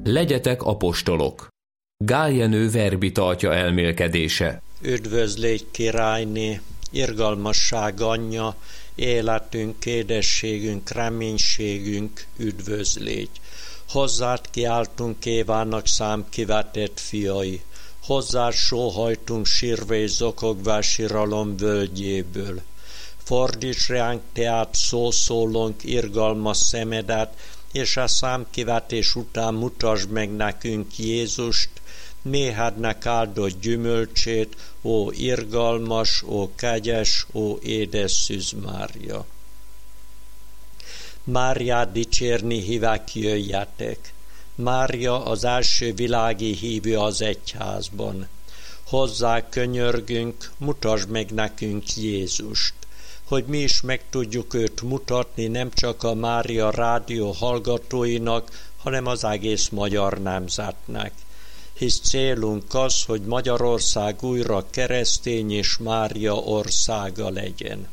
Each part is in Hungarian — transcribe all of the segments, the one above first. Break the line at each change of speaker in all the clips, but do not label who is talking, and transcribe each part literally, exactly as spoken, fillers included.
Legyetek apostolok. Gál Jenő verbitartja elmélkedése.
Üdvözlégy királyné, irgalmasság anyja, életünk, édességünk, reménységünk, üdvözlégy. Hozzád kiáltunk Évának számkivetett fiai, hozzád sóhajtunk sírva és zokogva síralom völgyéből. Fordíts ránk teát szószólónk irgalmas szemedet, és a számkivetés után mutasd meg nekünk Jézust, méhednek áldott gyümölcsét, ó irgalmas, ó kegyes, ó édes Szűz Mária. Máriát dicsérni hívek, jöjjetek! Mária az első világi hívő az egyházban. Hozzá könyörgünk, mutasd meg nekünk Jézust, hogy mi is meg tudjuk őt mutatni nem csak a Mária rádió hallgatóinak, hanem az egész magyar nemzetnek. Hisz célunk az, hogy Magyarország újra keresztény és Mária országa legyen.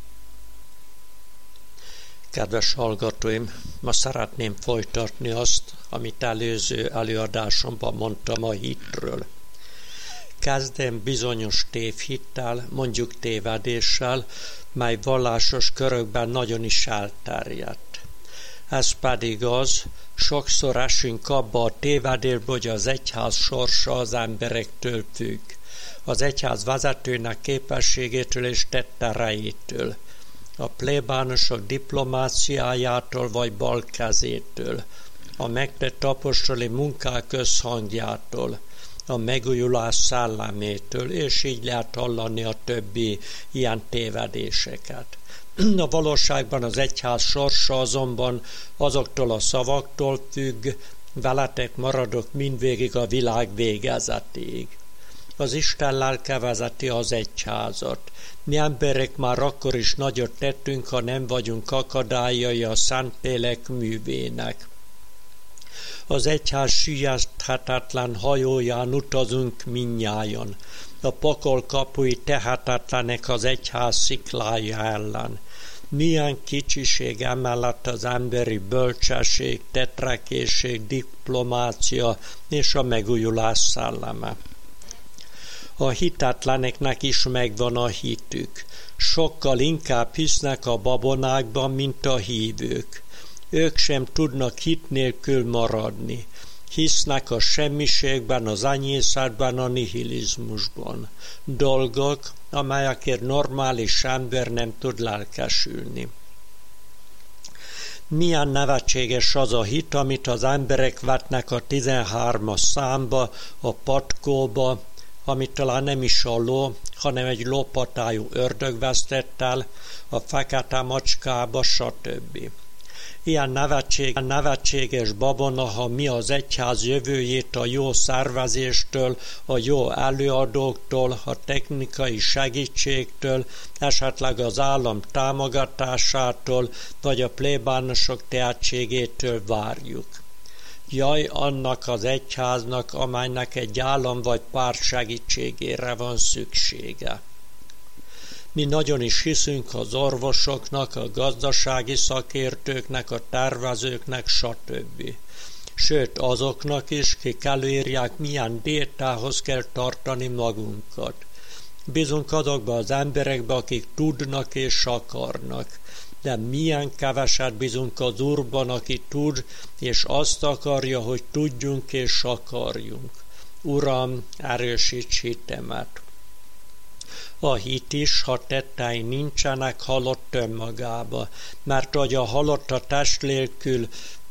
Kedves hallgatóim, ma szeretném folytatni azt, amit előző előadásomban mondtam a hitről. Kezdem bizonyos tévhittel, mondjuk tévedéssel, mely vallásos körökben nagyon is elterjedt. Ez pedig az, sokszor esünk abba a tévedésbe, hogy az egyház sorsa az emberektől függ, az egyház vezetőnek képességétől és tetterejétől, a plébánosok diplomáciájától vagy balkezétől, a megtett apostoli munkák összhangjától, a megújulás szellemétől, és így lehet hallani a többi ilyen tévedéseket. A valóságban az egyház sorsa azonban azoktól a szavaktól függ, veletek maradok mindvégig a világ végezetéig. Az Isten lelke vezeti az egyházat. Mi emberek már akkor is nagyot tettünk, ha nem vagyunk akadályai a Szentlélek művének. Az egyház siethetetlen hajóján utazunk mindnyájan. A pokol kapui tehetetlenek az egyház sziklája ellen. Milyen kicsiség emellett az emberi bölcsesség, tetrekészség, diplomácia és a megújulás szelleme. A hitetleneknek is megvan a hitük. Sokkal inkább hisznek a babonákban, mint a hívők. Ők sem tudnak hit nélkül maradni. Hisznek a semmiségben, az enyészetben, a nihilizmusban. Dolgok, amelyekért normális ember nem tud lelkesülni. Milyen nevetséges az a hit, amit az emberek vetnek a tizenhármas számba, a patkóba, amit talán nem is a ló, hanem egy lópatájú ördög vesztett el, a fekete macskába, stb. Ilyen nevetség, nevetséges babona, ha mi az egyház jövőjét a jó szervezéstől, a jó előadóktól, a technikai segítségtől, esetleg az állam támogatásától, vagy a plébánosok tehetségétől várjuk. Jaj annak az egyháznak, amelynek egy állam vagy párt segítségére van szüksége. Mi nagyon is hiszünk az orvosoknak, a gazdasági szakértőknek, a tervezőknek, stb. Sőt, azoknak is, kik előírják, milyen diétához kell tartani magunkat. Bízunk azokba az emberekbe, akik tudnak és akarnak. De milyen keveset bízunk az Úrban, aki tud, és azt akarja, hogy tudjunk és akarjunk. Uram, erősíts hitemet! A hit is, ha tettei nincsenek, halott önmagába, mert hogy a halott a test nélkül,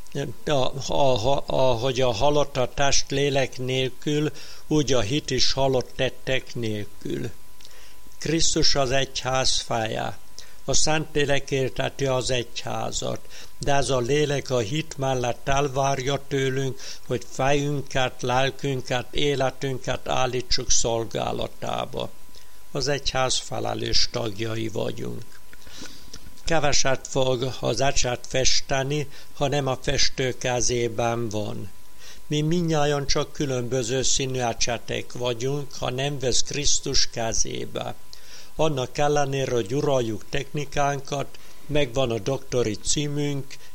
ahogy a halott a test lélek nélkül, úgy a hit is halott tettek nélkül. Krisztus az egyház feje. A Szentlélek élteti az egyházat, de ez a lélek a hit mellett elvárja tőlünk, hogy fejünket, lelkünket, életünket állítsuk szolgálatába. Az egyház felelős tagjai vagyunk. Keveset fog az ecset festeni, ha nem a festő kezében van. Mi mindnyájan csak különböző színű ecsetek vagyunk, ha nem vesz Krisztus kezébe. Annak ellenére, hogy uraljuk technikánkat, megvan a doktori címünk,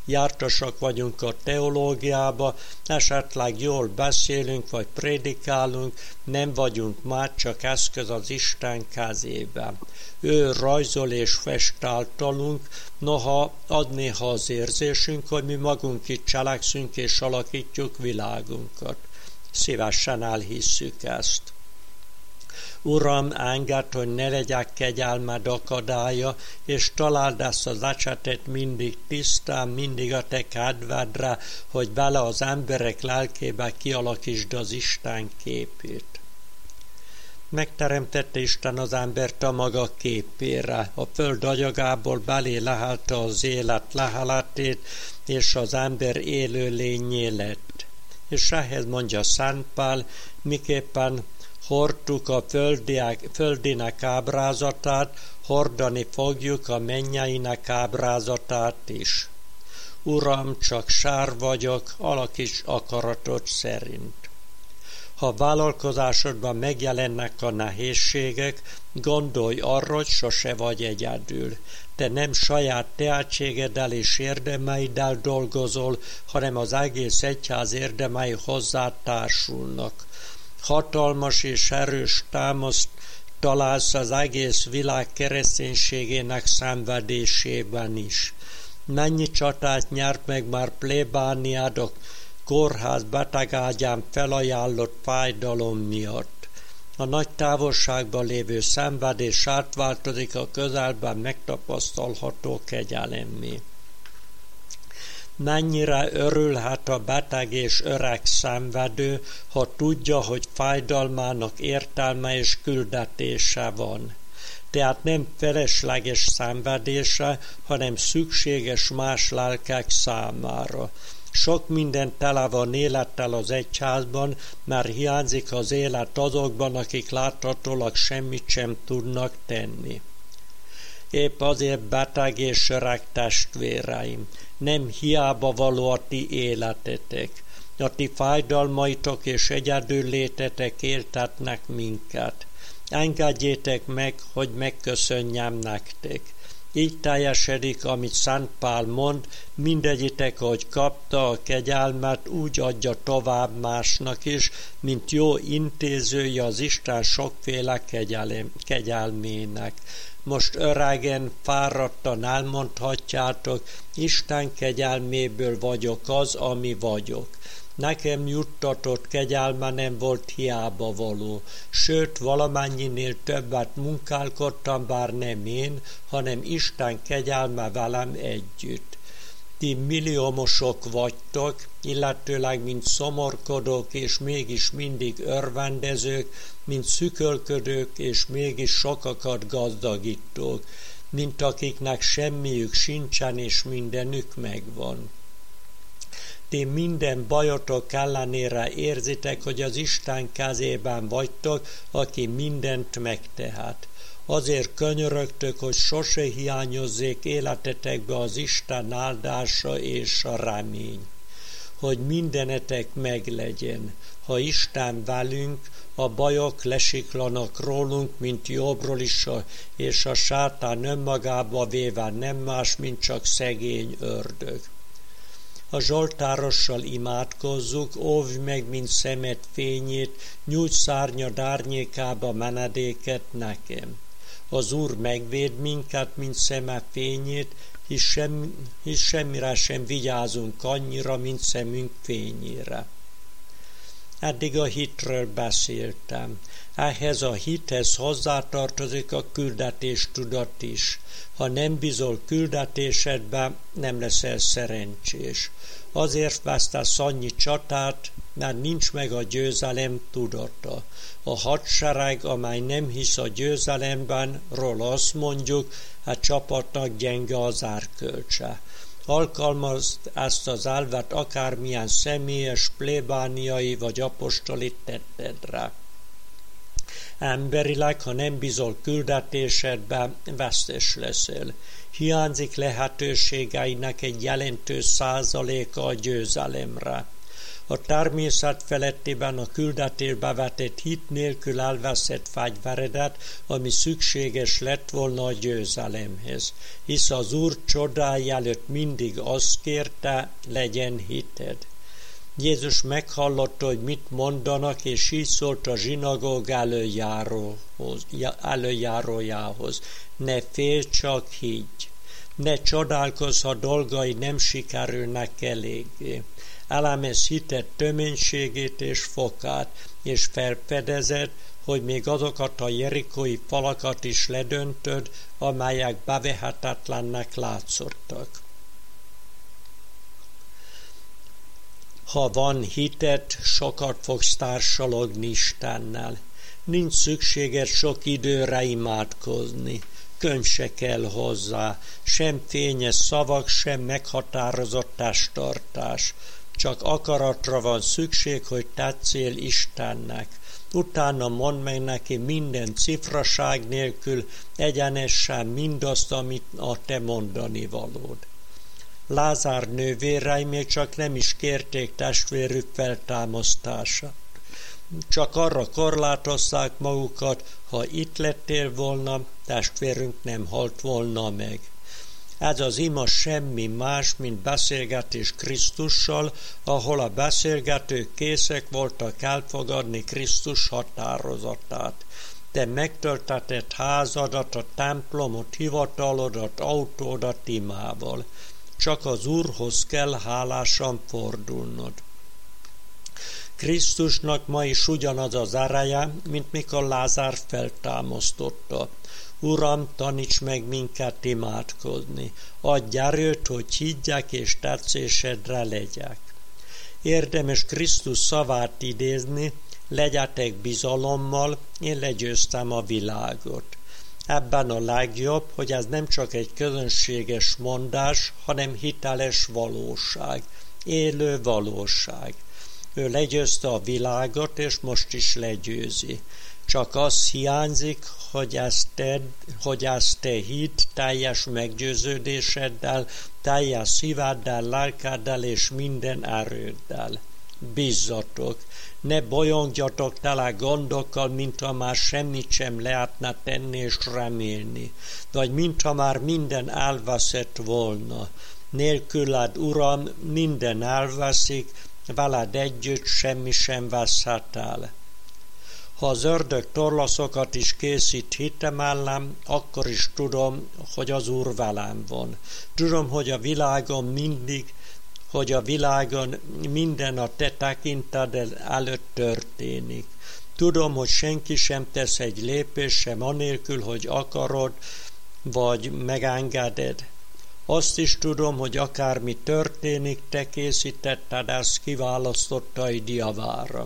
jártasak vagyunk a teológiába, esetleg jól beszélünk vagy prédikálunk, nem vagyunk már csak eszköz az Isten kezében. Ő rajzol és fest általunk, noha ad néha az érzésünk, hogy mi magunk itt cselekszünk és alakítjuk világunkat. Szívesen elhisszük ezt. Uram, engedd, hogy ne legyek kegyelmed akadálya, és találd ezt az ecsetet mindig tisztán, mindig a te kedvedre, hogy bele az emberek lelkébe kialakítsd az Isten képét. Megteremtette Isten az embert a maga képére, a föld agyagából belé lehelte az élet leheletét, és az ember élő lényé lett. És ehhez mondja Szent Pál, miképpen hordtuk a földiek, földinek ábrázatát, hordani fogjuk a mennyeinek ábrázatát is. Uram, csak sár vagyok, alakíts akaratod szerint. Ha vállalkozásodban megjelennek a nehézségek, gondolj arra, hogy sose vagy egyedül. Te nem saját tehetségeddel és érdemeiddel dolgozol, hanem az egész egyház érdemei hozzá társulnak. Hatalmas és erős támaszt találsz az egész világ kereszténységének szenvedésében is. Mennyi csatát nyert meg már plébániádok kórház betegágyán felajánlott fájdalom miatt. A nagy távolságban lévő szenvedés átváltozik a közelben megtapasztalható kegyelemmé. Mennyire örülhet a beteg és öreg szenvedő, ha tudja, hogy fájdalmának értelme és küldetése van. Tehát nem felesleges szenvedése, hanem szükséges más lelkek számára. Sok minden tele van élettel az egyházban, mert hiányzik az élet azokban, akik láthatólag semmit sem tudnak tenni. Épp azért beteg és öreg testvéreim, nem hiába való a ti életetek. A ti fájdalmaitok és egyedüllétetek éltetnek minket. Engedjétek meg, hogy megköszönjem nektek. Így teljesedik, amit Szent Pál mond, mindegyitek, hogy kapta a kegyelmet, úgy adja tovább másnak is, mint jó intézője az Isten sokféle kegyelem, kegyelmének. Most öregen, fáradtan elmondhatjátok, Isten kegyelméből vagyok az, ami vagyok. Nekem juttatott kegyelme nem volt hiába való, sőt, valamennyinél többet munkálkodtam, bár nem én, hanem Isten kegyelme velem együtt. Ti milliómosok vagytok, illetőleg mint szomorkodók, és mégis mindig örvendezők, mint szükölködők, és mégis sokakat gazdagítók, mint akiknek semmiük sincsen, és mindenük megvan. Ti minden bajotok ellenére érzitek, hogy az Isten kezében vagytok, aki mindent megtehet. Azért könyörögtök, hogy sose hiányozzék életetekbe az Isten áldása és a remény. Hogy mindenetek meglegyen. Ha Isten velünk, a bajok lesiklanak rólunk, mint Jobbról is, és a sátán önmagába véve nem más, mint csak szegény ördög. A zsoltárossal imádkozzuk, óvj meg, mint szemed fényét, nyújts szárnyad árnyékába menedéket nekem. Az Úr megvéd minket, mint szeme fényét, hisz, sem, hisz semmire sem vigyázunk annyira, mint szemünk fényére. Eddig a hitről beszéltem. Ehhez a hithez hozzátartozik a küldetéstudat is. Ha nem bízol küldetésedbe, nem leszel szerencsés. Azért vesztesz annyi csatát, mert nincs meg a győzelem tudata. A hadsereg, amely nem hisz a győzelemben, róla azt mondjuk, a csapatnak gyenge az árkölcse. Alkalmazd ezt az elvet akármilyen személyes, plébániai vagy apostoli tettedre. Emberileg, ha nem bízol küldetésedbe, vesztes leszel. Hiányzik lehetőségeinek egy jelentős százaléka a győzelemre. A természet felettiben a küldetésbe vetett hit nélkül elveszett fegyveredet, ami szükséges lett volna a győzelemhez. Hisz az Úr csodája előtt mindig azt kérte, legyen hited. Jézus meghallotta, hogy mit mondanak, és így szólt a zsinagóg előjárójához. Ne félj, csak higgy. Ne csodálkozz, ha dolgai nem sikerülnek eléggé. Elemez hited töménységét és fokát, és felfedezed, hogy még azokat a jerikói falakat is ledöntöd, amelyek bevehetetlennek látszottak. Ha van hited, sokat fogsz társalogni Istennel. Nincs szükséged sok időre imádkozni. Könyv se kell hozzá, sem fényes szavak, sem meghatározott testtartás. Csak akaratra van szükség, hogy tetszél Istennek. Utána mondd meg neki minden cifraság nélkül, egyenesen mindazt, amit a te mondani valód. Lázár nővérei még csak nem is kérték testvérük feltámasztását. Csak arra korlátozták magukat, ha itt lettél volna, testvérünk nem halt volna meg. Ez az ima semmi más, mint beszélgetés Krisztussal, ahol a beszélgetők készek voltak elfogadni Krisztus határozatát. Te megtöltetett házadat, a templomot, hivatalodat, autódat imával. Csak az Úrhoz kell hálásan fordulnod. Krisztusnak ma is ugyanaz az ereje, mint mikor Lázár feltámasztotta. Uram, taníts meg minket imádkozni. Adj erőt, hogy higgyek és tetszésedre legyek. Érdemes Krisztus szavát idézni, legyetek bizalommal, én legyőztem a világot. Ebben a legjobb, hogy ez nem csak egy közönséges mondás, hanem hiteles valóság, élő valóság. Ő legyőzte a világot, és most is legyőzi. Csak az hiányzik, hogy ezt te, hogy ezt te hidd teljes meggyőződéseddel, teljes szíveddel, lelkeddel és minden erőddel. Bízzatok, ne bolyongjatok tele gondokkal, mintha már semmit sem lehetne tenni és remélni, vagy mintha már minden elveszett volna. Nélküled, Uram, minden elveszik, veled együtt semmi sem veszhet el. Ha az ördög torlaszokat is készít hitem ellen, akkor is tudom, hogy az Úr velem van. Tudom, hogy a világon mindig, hogy a világon minden a te tekinted előtt történik. Tudom, hogy senki sem tesz egy lépés sem anélkül, hogy akarod, vagy megengeded. Azt is tudom, hogy akármi történik, te készítetted ezt kiválasztottaid javára.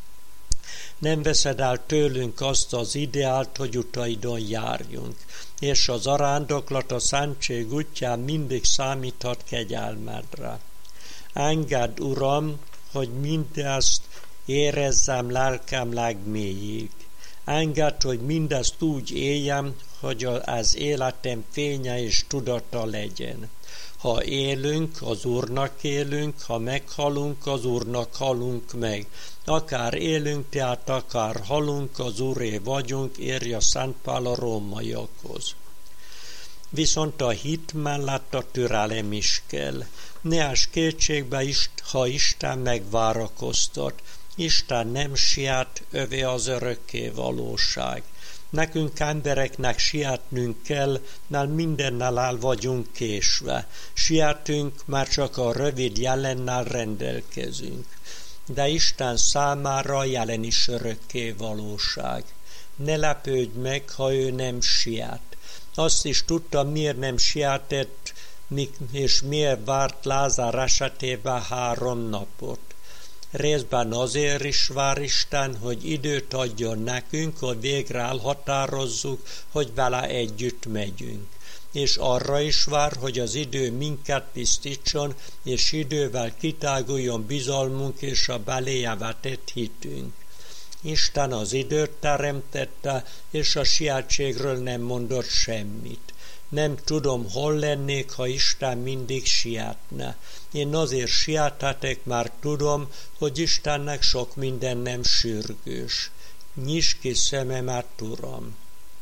Nem veszed el tőlünk azt az ideált, hogy utaidon járjunk, és az arándoklat a szentség útján mindig számíthat kegyelmedre. Engedd, Uram, hogy mindezt érezzem lelkem legmélyig. Engedd, hogy mindezt úgy éljem, hogy az életem fénye és tudata legyen. Ha élünk, az Úrnak élünk, ha meghalunk, az Úrnak halunk meg. Akár élünk, tehát akár halunk, az Úré vagyunk, írja Szent Pál a rómaiakhoz. Viszont a hit mellett a türelem is kell. Ne ess kétségbe, ha Isten megvárakoztat. Isten nem siet, övé az örökké valóság. Nekünk embereknek sietnünk kell, mert mindennel el vagyunk késve. Sietünk, már csak a rövid jelennel rendelkezünk. De Isten számára jelen is örökké valóság. Ne lepődj meg, ha ő nem siet. Azt is tudta, miért nem sietett, és miért várt Lázár esetében három napot. Részben azért is vár Isten, hogy időt adjon nekünk, hogy végre elhatározzuk, hogy vele együtt megyünk. És arra is vár, hogy az idő minket tisztítson, és idővel kitáguljon bizalmunk és a beléje vetett hitünk. Isten az időt teremtette, és a sietségről nem mondott semmit. Nem tudom, hol lennék, ha Isten mindig sietne. Én azért sietetek, mert tudom, hogy Istennek sok minden nem sürgős. Nyisd ki szememet, Uram!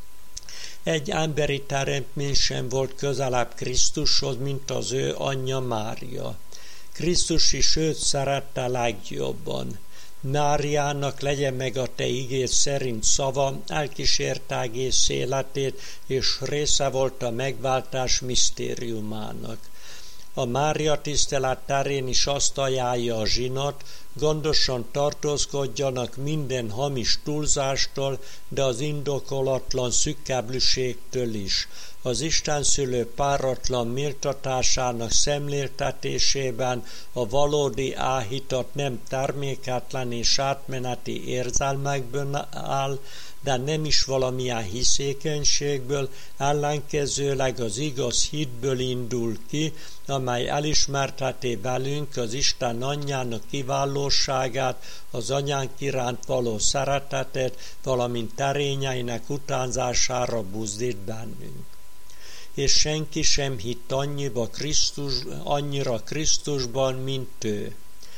Egy emberi teremtmény sem volt közelebb Krisztushoz, mint az ő anyja Mária. Krisztus is őt szerette legjobban. Máriának legyen meg a te igéd szerint szava, elkísérte egész életét, és része volt a megváltás misztériumának. A Mária tisztelet terén is azt ajánlja a zsinat, gondosan tartózkodjanak minden hamis túlzástól, de az indokolatlan szükkeblűségtől is. Az istenszülő páratlan méltatásának szemléltetésében a valódi áhítat nem terméketlen és átmeneti érzelmekből áll, de nem is valamilyen hiszékenységből, ellenkezőleg az igaz hitből indul ki, amely elismerteti velünk az Isten anyjának kiválóságát, az anyánk iránt való szeretetet, valamint terényeinek utánzására buzdít bennünk. És senki sem hitt annyiba Krisztus, annyira Krisztusban, mint ő.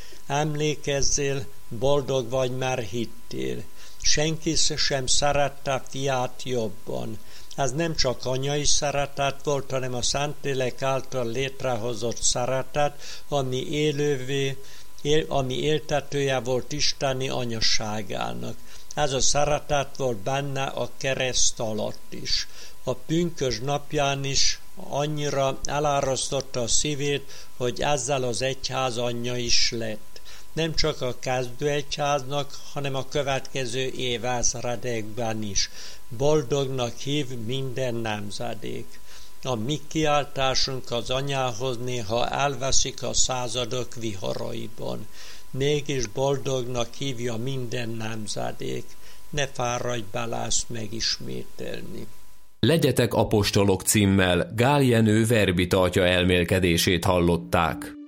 Emlékezzél, boldog vagy, mert hittél. Senki sem szerette fiát jobban. Ez nem csak anyai szeretet volt, hanem a Szentlélek által létrehozott szeretet, ami élővé, él, ami éltetője volt isteni anyaságának. Ez a szeretet volt benne a kereszt alatt is. A pünkösd napján is annyira elárasztotta a szívét, hogy ezzel az egyház anyja is lett. Nem csak a kezdő egyháznak, hanem a következő évezredekben is. Boldognak hív minden nemzedék. A mi kiáltásunk az anyához néha elveszik a századok viharaiban. Mégis boldognak hívja minden nemzedék. Ne fáradj bele ezt megismételni.
Legyetek apostolok címmel Gál Jenő verbitartja elmélkedését hallották.